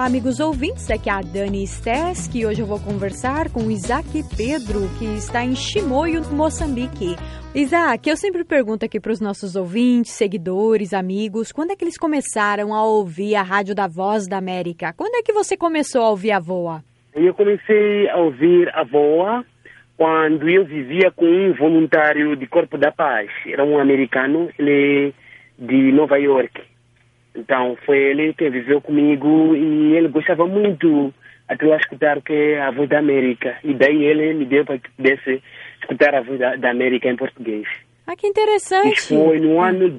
amigos ouvintes, aqui é a Dani Stess, que hoje eu vou conversar com o Isaac Pedro, que está em Chimoio, Moçambique. Isaac, eu sempre pergunto aqui para os nossos ouvintes, seguidores, amigos, quando é que eles começaram a ouvir a Rádio da Voz da América? Quando é que você começou a ouvir a VOA? Eu comecei a ouvir a VOA quando eu vivia com um voluntário de Corpo da Paz. Era um americano, ele é de Nova York. Então, foi ele que viveu comigo e ele gostava muito até lá escutar o que é a Voz da América. E daí ele me deu para que pudesse escutar a Voz da América em português. Ah, que interessante! Isso foi no ano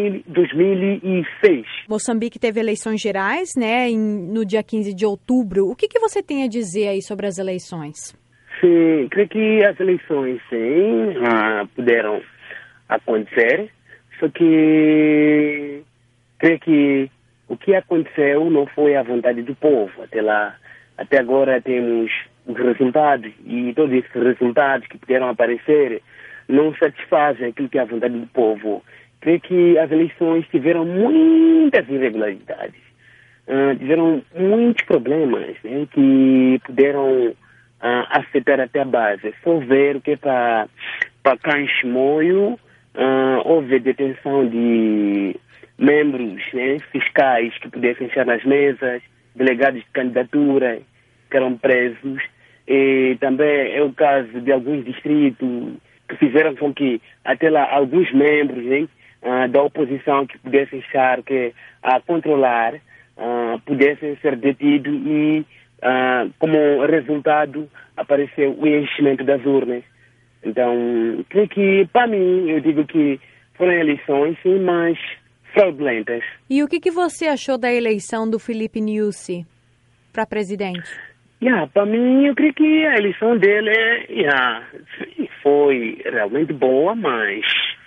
2006. Moçambique teve eleições gerais, né, no dia 15 de outubro. O que você tem a dizer aí sobre as eleições? Sim, creio que as eleições, sim, puderam acontecer, só que creio que o que aconteceu não foi a vontade do povo. Até agora temos os resultados e todos esses resultados que puderam aparecer não satisfazem aquilo que é a vontade do povo. Creio que as eleições tiveram muitas irregularidades, tiveram muitos problemas, né, que puderam afetar até a base. Só ver o que é para cá em Chimoio, houve detenção de membros, né, fiscais que pudessem estar nas mesas, delegados de candidatura que eram presos, e também é o caso de alguns distritos que fizeram com que até lá alguns membros, né, da oposição que pudessem estar a controlar pudessem ser detidos e como resultado apareceu o enchimento das urnas. Então, creio que para mim, eu digo que foram eleições, sim, mas fraudulentas. E o que você achou da eleição do Filipe Nyusi para presidente? Para mim, eu creio que a eleição dele foi realmente boa, mas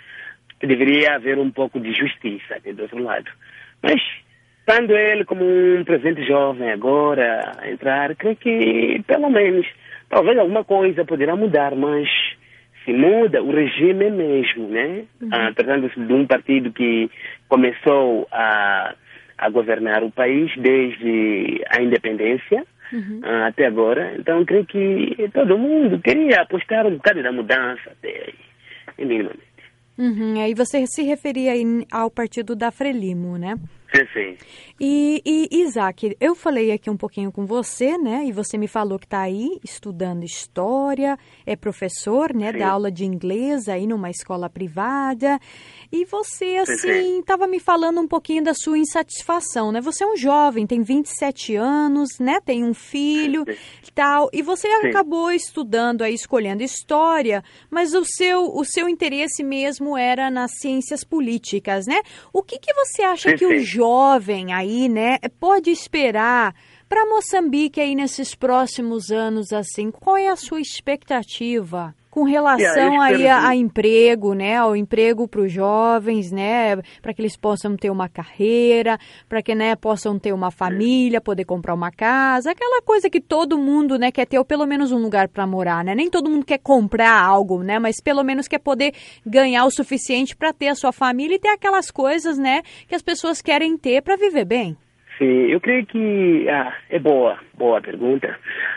deveria haver um pouco de justiça do outro lado. Mas, estando ele como um presidente jovem agora a entrar, creio que pelo menos, talvez alguma coisa poderá mudar, mas se muda o regime mesmo, né? Tratando-se de um partido que começou a governar o país desde a independência até agora. Então, creio que todo mundo queria apostar um bocado da mudança até aí, minimamente. Aí você se referia aí ao partido da Frelimo, né? Sim. E Isaac, eu falei aqui um pouquinho com você, né? E você me falou que está aí estudando história, é professor, né? Dá aula de inglês aí numa escola privada. E você, assim, estava me falando um pouquinho da sua insatisfação, né? Você é um jovem, tem 27 anos, né? Tem um filho e tal. E você acabou estudando aí, escolhendo história, mas o seu interesse mesmo era nas ciências políticas, né? O que você acha que o jovem aí, né, pode esperar para Moçambique aí nesses próximos anos, assim? Qual é a sua expectativa com relação aí a emprego, né, ao emprego para os jovens, né, para que eles possam ter uma carreira, para que, né, possam ter uma família, poder comprar uma casa, aquela coisa que todo mundo, né, quer ter, ou pelo menos um lugar para morar, né? Nem todo mundo quer comprar algo, né, mas pelo menos quer poder ganhar o suficiente para ter a sua família e ter aquelas coisas, né, que as pessoas querem ter para viver bem. Sim, eu creio que é boa pergunta.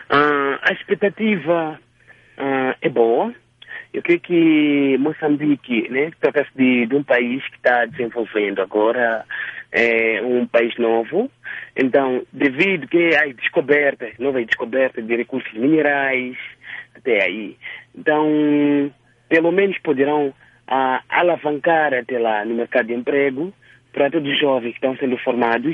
A expectativa é boa. Eu creio que Moçambique, né, trata-se de um país que está desenvolvendo agora, é um país novo. Então, devido que às novas descobertas de recursos minerais, até aí. Então, pelo menos poderão alavancar até lá no mercado de emprego para todos os jovens que estão sendo formados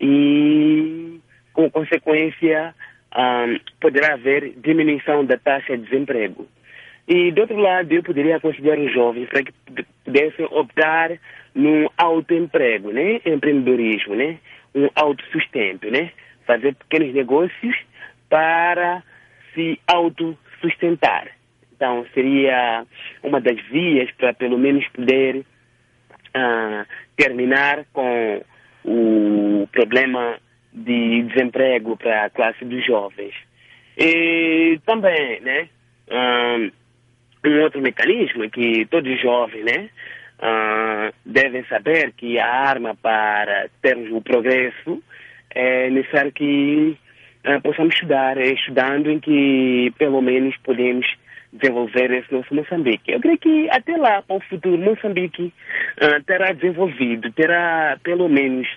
e, com consequência, poderá haver diminuição da taxa de desemprego. E, do outro lado, eu poderia aconselhar os jovens para que pudessem optar num autoemprego, né? Empreendedorismo, né? Um autossustento, né? Fazer pequenos negócios para se autossustentar. Então, seria uma das vias para, pelo menos, poder terminar com o problema de desemprego para a classe dos jovens. E também, né, um outro mecanismo é que todos os jovens, né, devem saber que a arma para termos o progresso é necessário que possamos estudar, estudando em que pelo menos podemos desenvolver esse nosso Moçambique. Eu creio que até lá, para o futuro, Moçambique terá desenvolvido, terá pelo menos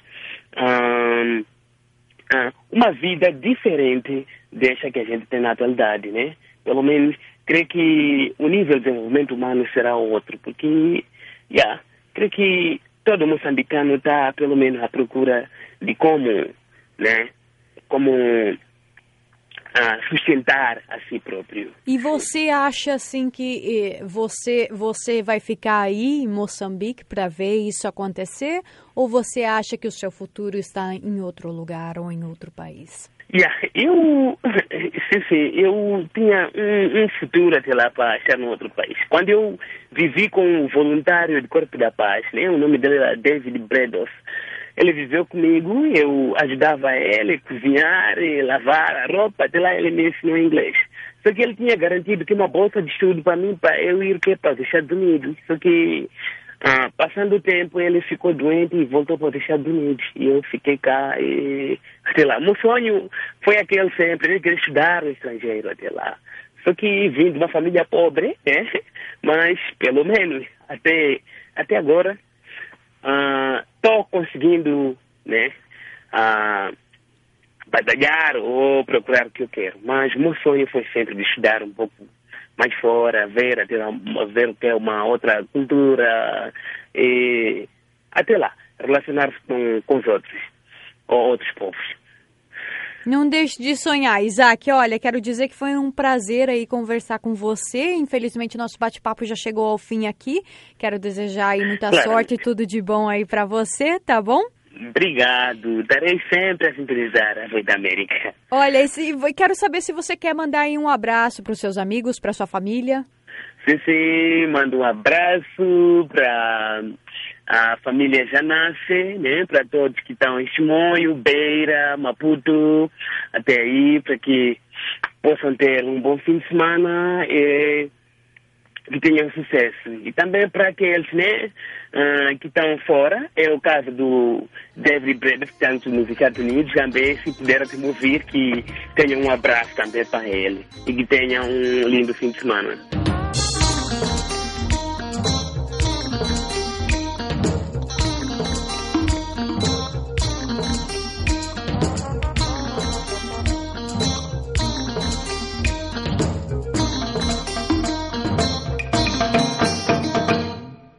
uma vida diferente dessa que a gente tem na atualidade, né? Pelo menos, creio que o nível de desenvolvimento humano será outro, porque, creio que todo moçambicano está, pelo menos, à procura de como, né? Como sustentar a si próprio. E você acha assim que você vai ficar aí em Moçambique para ver isso acontecer, ou você acha que o seu futuro está em outro lugar ou em outro país? Eu tinha um futuro até lá para estar em outro país. Quando eu vivi com um voluntário de Corpo da Paz, né, o nome dele era David Bredos. Ele viveu comigo, eu ajudava ele a cozinhar, lavar a roupa, até lá ele me ensinou inglês. Só que ele tinha garantido que uma bolsa de estudo para mim, para eu ir para os Estados Unidos. Só que, passando o tempo, ele ficou doente e voltou para os Estados Unidos. E eu fiquei cá e, até lá. Meu sonho foi aquele sempre, eu queria estudar no estrangeiro até lá. Só que vim de uma família pobre, né? Mas, pelo menos, até agora, estou conseguindo, né, batalhar ou procurar o que eu quero. Mas meu sonho foi sempre de estudar um pouco mais fora, ver o que é uma outra cultura e até lá, relacionar-se com os outros, ou outros povos. Não deixe de sonhar, Isaac. Olha, quero dizer que foi um prazer aí conversar com você. Infelizmente, nosso bate-papo já chegou ao fim aqui. Quero desejar aí muita sorte e tudo de bom aí para você, tá bom? Obrigado. Darei sempre a sintonizar a Voz da América. Olha, quero saber se você quer mandar aí um abraço para os seus amigos, para sua família. Sim, mando um abraço para a família Janace, né, para todos que estão em Chimoio, Beira, Maputo, até aí, para que possam ter um bom fim de semana e que tenham sucesso. E também para aqueles, né, que estão fora, é o caso do David Bredos, que está nos Estados Unidos, também, se puder te ouvir, que tenham um abraço também para ele e que tenham um lindo fim de semana.